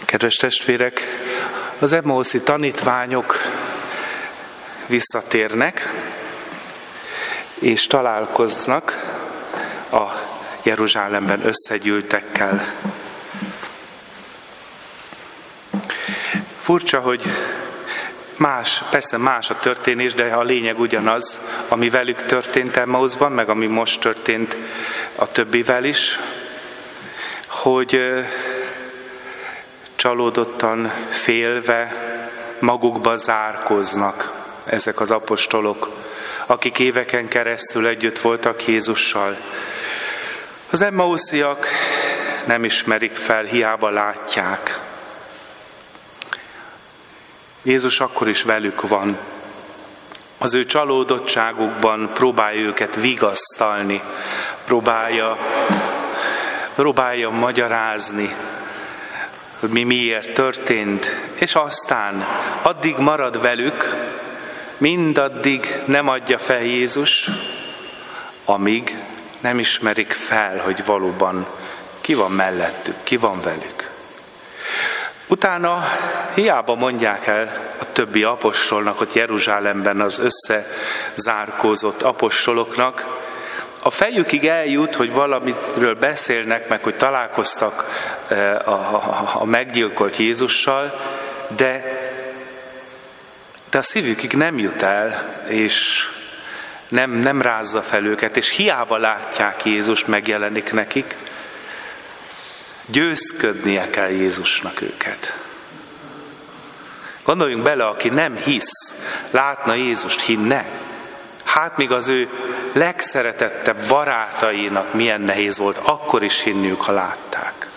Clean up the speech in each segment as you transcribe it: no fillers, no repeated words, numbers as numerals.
Kedves testvérek, az Emmauszi tanítványok visszatérnek, és találkoznak a Jeruzsálemben összegyűltekkel. Furcsa, hogy persze más a történés, de a lényeg ugyanaz, ami velük történt Emmauszban, meg ami most történt a többivel is, hogy csalódottan, félve magukba zárkóznak ezek az apostolok, akik éveken keresztül együtt voltak Jézussal. Az emmausziak nem ismerik fel, hiába látják. Jézus akkor is velük van. Az ő csalódottságukban próbálja őket vigasztalni, próbálja magyarázni, hogy mi miért történt, és aztán addig marad velük, mindaddig nem adja fel Jézus, amíg nem ismerik fel, hogy valóban ki van mellettük, ki van velük. Utána hiába mondják el a többi apostolnak, ott Jeruzsálemben az összezárkózott apostoloknak, a fejükig eljut, hogy valamiről beszélnek, meg hogy találkoztak a meggyilkolt Jézussal, de a szívükig nem jut el, és nem rázza fel őket, és hiába látják Jézust, megjelenik nekik, győzködnie kell Jézusnak őket. Gondoljunk bele, aki nem hisz, látna Jézust, hinne. Hát még az ő legszeretettebb barátainak milyen nehéz volt akkor is hinniük, ha látták.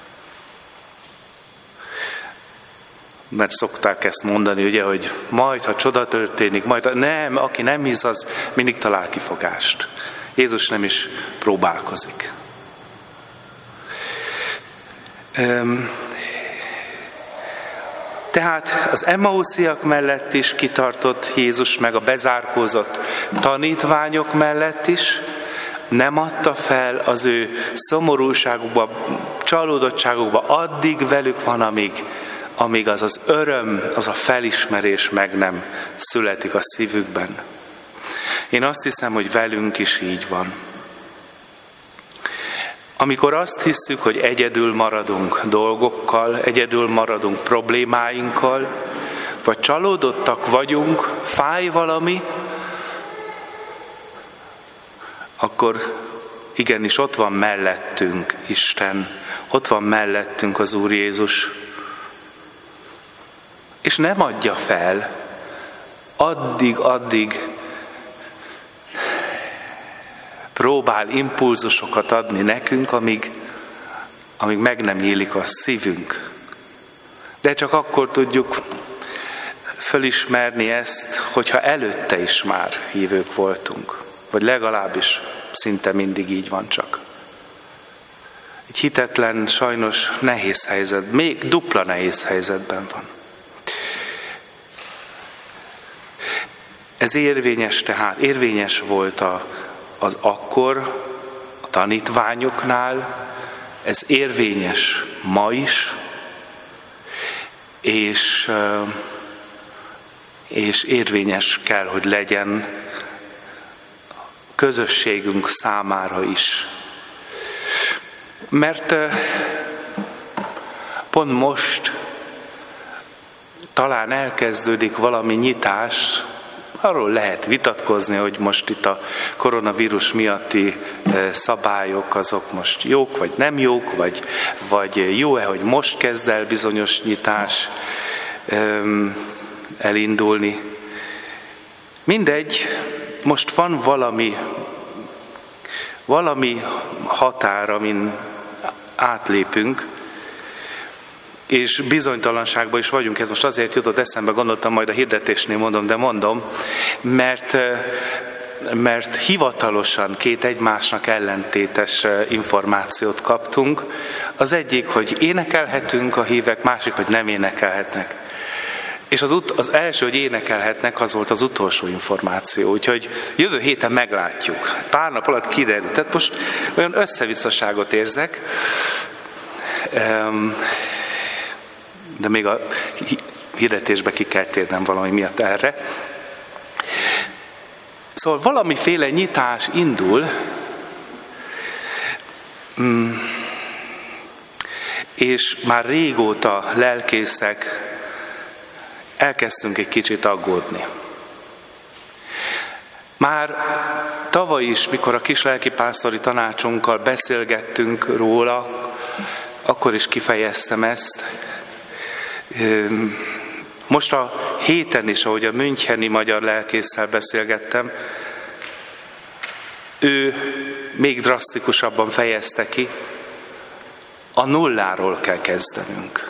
Mert szokták ezt mondani, ugye, hogy majd, ha csoda történik, nem, aki nem hisz, az mindig talál kifogást. Jézus nem is próbálkozik. Tehát az emmausziak mellett is kitartott Jézus, meg a bezárkózott tanítványok mellett is, nem adta fel az ő szomorúságukba, csalódottságukba, addig velük van, amíg az az öröm, az a felismerés meg nem születik a szívükben. Én azt hiszem, hogy velünk is így van. Amikor azt hiszük, hogy egyedül maradunk dolgokkal, egyedül maradunk problémáinkkal, vagy csalódottak vagyunk, fáj valami, akkor igenis ott van mellettünk Isten, ott van mellettünk az Úr Jézus, és nem adja fel, addig próbál impulzusokat adni nekünk, amíg meg nem nyílik a szívünk. De csak akkor tudjuk felismerni ezt, hogyha előtte is már hívők voltunk. Vagy legalábbis szinte mindig így van csak. Egy hitetlen, sajnos nehéz helyzet, még dupla nehéz helyzetben van. Ez érvényes tehát, érvényes volt az akkor a tanítványoknál, ez érvényes ma is, és érvényes kell, hogy legyen közösségünk számára is. Mert pont most talán elkezdődik valami nyitás. Arról lehet vitatkozni, hogy most itt a koronavírus miatti szabályok azok most jók, vagy nem jók, vagy jó-e, hogy most kezd el bizonyos nyitás elindulni. Mindegy, most van valami határ, amin átlépünk, és bizonytalanságban is vagyunk. Ez most azért jutott eszembe, gondoltam, majd a hirdetésnél mondom, mert hivatalosan két egymásnak ellentétes információt kaptunk. Az egyik, hogy énekelhetünk a hívek, másik, hogy nem énekelhetnek. És az első, hogy énekelhetnek, az volt az utolsó információ. Úgyhogy jövő héten meglátjuk. Pár nap alatt kiderül. Tehát most olyan összevisszaságot érzek. de még a hirdetésbe ki kell térnem valami miatt erre. Szóval valamiféle nyitás indul, és már régóta lelkészek elkezdtünk egy kicsit aggódni. Már tavaly is, mikor a kis lelkipásztori tanácsunkkal beszélgettünk róla, akkor is kifejeztem ezt. Most a héten is, ahogy a müncheni magyar lelkésszel beszélgettem, ő még drasztikusabban fejezte ki, a nulláról kell kezdenünk.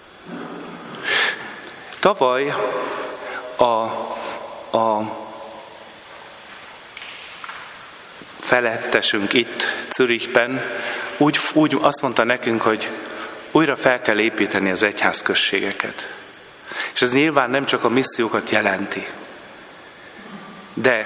Tavaly a felettesünk itt Zürichben úgy azt mondta nekünk, hogy újra fel kell építeni az egyházközségeket. És ez nyilván nem csak a missziókat jelenti. De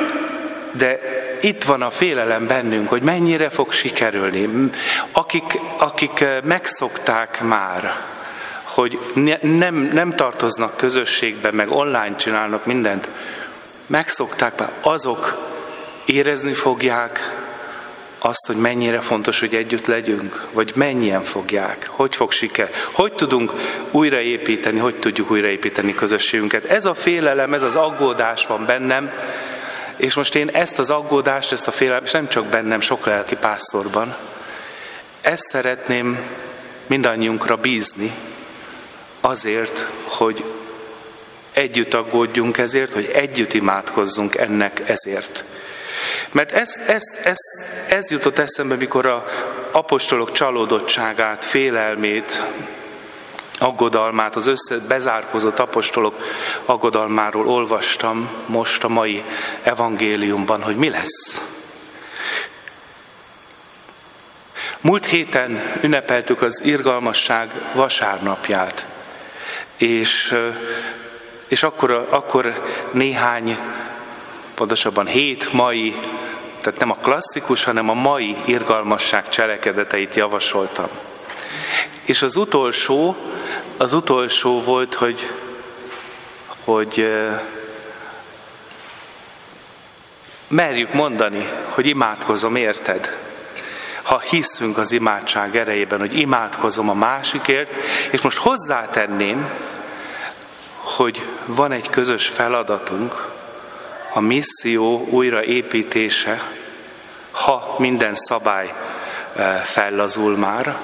itt van a félelem bennünk, hogy mennyire fog sikerülni. Akik megszokták már, hogy nem tartoznak közösségbe, meg online csinálnak mindent, megszokták már, azok érezni fogják azt, hogy mennyire fontos, hogy együtt legyünk, vagy mennyien fogják, hogy fog siker, hogy tudunk újraépíteni, hogy tudjuk újraépíteni közösségünket. Ez a félelem, ez az aggódás van bennem, és most én ezt az aggódást, ezt a félelmet, és nem csak bennem, sok lelki pásztorban, ezt szeretném mindannyiunkra bízni azért, hogy együtt aggódjunk ezért, hogy együtt imádkozzunk ennek ezért. Mert ez jutott eszembe, mikor az apostolok csalódottságát, félelmét, aggodalmát, az bezárkózott apostolok aggodalmáról olvastam most a mai evangéliumban, hogy mi lesz. Múlt héten ünnepeltük az irgalmasság vasárnapját, és akkor néhány, pontosabban 7 mai, tehát nem a klasszikus, hanem a mai irgalmasság cselekedeteit javasoltam. És az utolsó volt, hogy merjük mondani, hogy imádkozom érted. Ha hiszünk az imádság erejében, hogy imádkozom a másikért, és most hozzátenném, hogy van egy közös feladatunk, a misszió újraépítése, ha minden szabály fellazul már,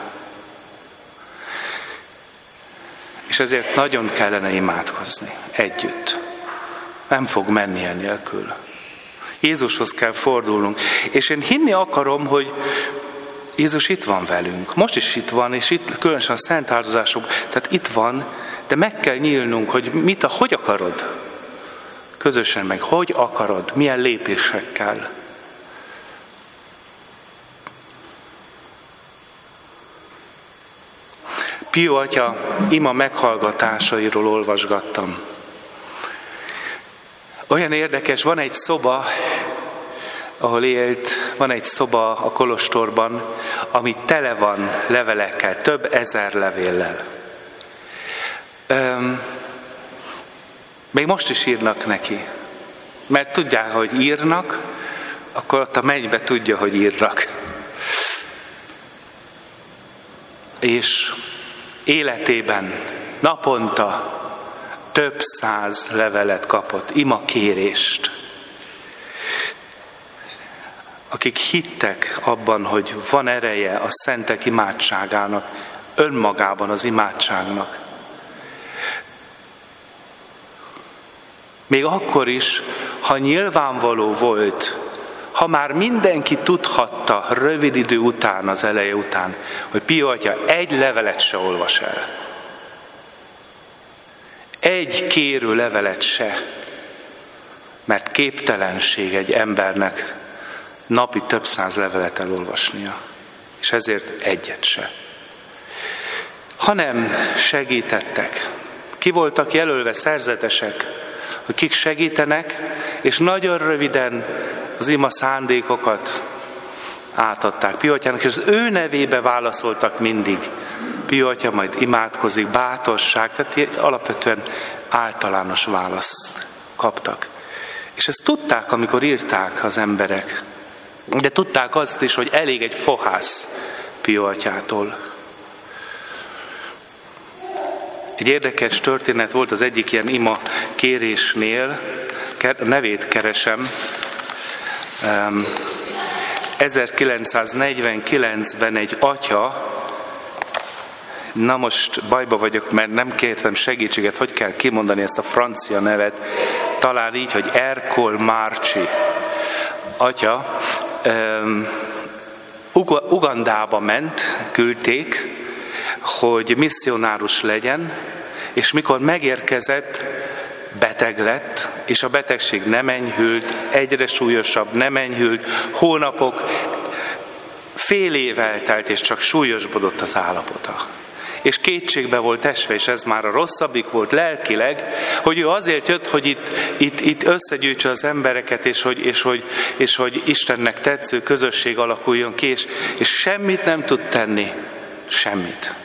és ezért nagyon kellene imádkozni együtt. Nem fog menni enélkül. Jézushoz kell fordulnunk. És én hinni akarom, hogy Jézus itt van velünk. Most is itt van, és itt különösen a szent áldozások, tehát itt van, de meg kell nyílnunk, hogy hogy akarod? Közösen meg, hogy akarod? Milyen lépésekkel? Pio atya ima meghallgatásairól olvasgattam. Olyan érdekes, van egy szoba, ahol élt, van egy szoba a kolostorban, ami tele van levelekkel, több ezer levéllel. Még most is írnak neki, mert tudják, hogy írnak, akkor ott a mennybe tudja, hogy írnak. És életében naponta több 100 levelet kapott, imakérést. Akik hittek abban, hogy van ereje a szentek imádságának, önmagában az imádságnak. Még akkor is, ha nyilvánvaló volt, ha már mindenki tudhatta rövid idő után, az eleje után, hogy Pio atya egy levelet se olvas el. Egy kérő levelet se, mert képtelenség egy embernek napi több 100 levelet elolvasnia, és ezért egyet se. Hanem segítettek. Ki voltak jelölve szerzetesek, hogy kik segítenek, és nagyon röviden az ima szándékokat átadták Pio atyának, és az ő nevébe válaszoltak mindig Pio atya majd imádkozik, bátorság, tehát alapvetően általános választ kaptak. És ezt tudták, amikor írták az emberek. De tudták azt is, hogy elég egy fohász Pio atyától. Egy érdekes történet volt az egyik ilyen ima kérésnél, nevét keresem, 1949-ben egy atya, na most bajba vagyok, mert nem kértem segítséget, hogy kell kimondani ezt a francia nevet, talán így, hogy Ercole Marchi atya, Ugandába ment, küldték, hogy misszionárus legyen, és mikor megérkezett, beteg lett, és a betegség nem enyhült, egyre súlyosabb, nem enyhült, hónapok, fél év eltelt, és csak súlyosbodott az állapota. És kétségbe volt esve, és ez már a rosszabbik volt lelkileg, hogy ő azért jött, hogy itt összegyűjtse az embereket, és hogy Istennek tetsző közösség alakuljon ki, és semmit nem tud tenni. Semmit.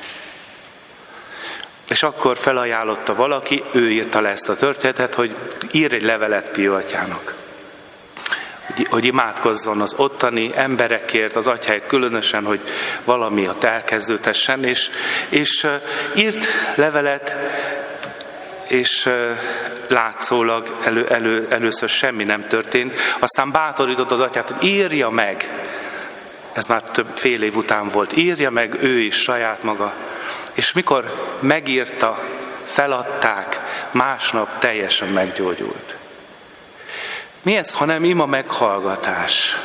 És akkor felajánlotta valaki, ő írta le ezt a történetet, hogy ír egy levelet Pio atyának. Hogy imádkozzon az ottani emberekért, az atyáért különösen, hogy valami ott elkezdődhessen, és írt levelet, és látszólag először semmi nem történt, aztán bátorított az atyát, hogy írja meg, ez már fél év után volt, írja meg ő is saját maga, és mikor megírta, feladták, másnap teljesen meggyógyult. Mi ez, hanem ima meghallgatás?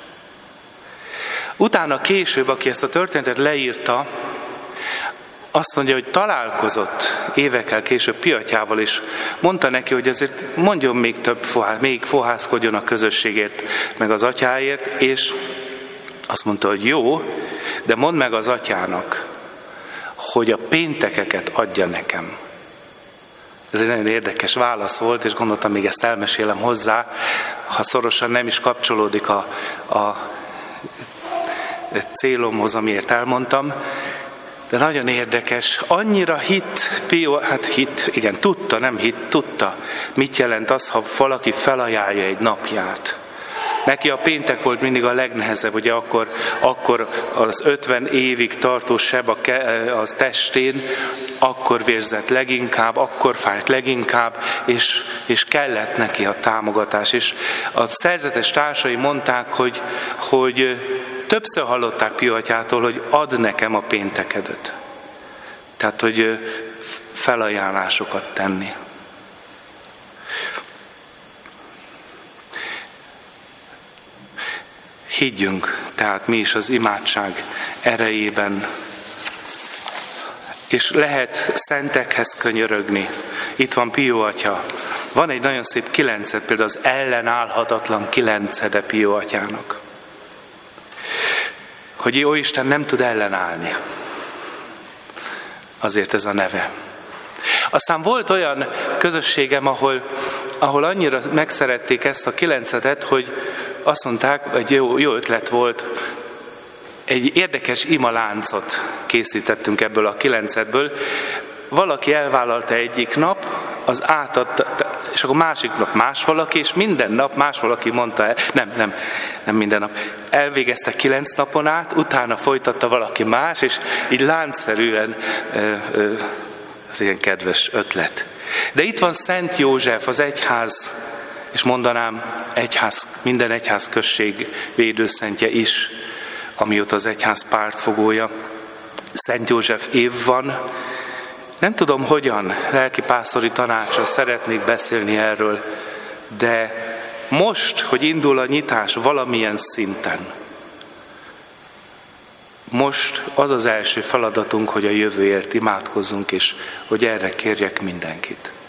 Utána később, aki ezt a történetet leírta, azt mondja, hogy találkozott évekkel később Pio atyával, és mondta neki, hogy azért mondjon még több még fohászkodjon a közösségért, meg az atyáért, és azt mondta, hogy jó, de mondd meg az atyának, hogy a péntekeket adja nekem. Ez egy nagyon érdekes válasz volt, és gondoltam, még ezt elmesélem hozzá, ha szorosan nem is kapcsolódik a célomhoz, amiért elmondtam. De nagyon érdekes, annyira tudta, mit jelent az, ha valaki felajánlja egy napját. Neki a péntek volt mindig a legnehezebb, ugye akkor az 50 évig tartó seb a testén, akkor vérzett leginkább, akkor fájt leginkább, és kellett neki a támogatás. És a szerzetes társai mondták, hogy többször hallották Pio atyától, hogy add nekem a péntekedet. Tehát, hogy felajánlásokat tenni. Higgyünk, tehát mi is az imádság erejében, és lehet szentekhez könyörögni. Itt van Pio atya. Van egy nagyon szép 9, például az ellenállhatatlan 9 Pio atyának. Hogy jó Isten nem tud ellenállni. Azért ez a neve. Aztán volt olyan közösségem, ahol annyira megszerették ezt a 9, hogy azt mondták, hogy jó ötlet volt, egy érdekes imaláncot készítettünk ebből a 9-ből. Valaki elvállalta egyik nap, az átadta, és akkor másik nap más valaki, és minden nap más valaki mondta el, nem minden nap. Elvégezte 9 napon át, utána folytatta valaki más, és így láncszerűen ez ilyen kedves ötlet. De itt van Szent József, az egyház, és mondanám, minden egyház község védőszentje is, amióta az egyház pártfogója. Szent József év van. Nem tudom hogyan, lelkipásztori tanácssal szeretnék beszélni erről, de most, hogy indul a nyitás valamilyen szinten, most az az első feladatunk, hogy a jövőért imádkozzunk, és hogy erre kérjek mindenkit.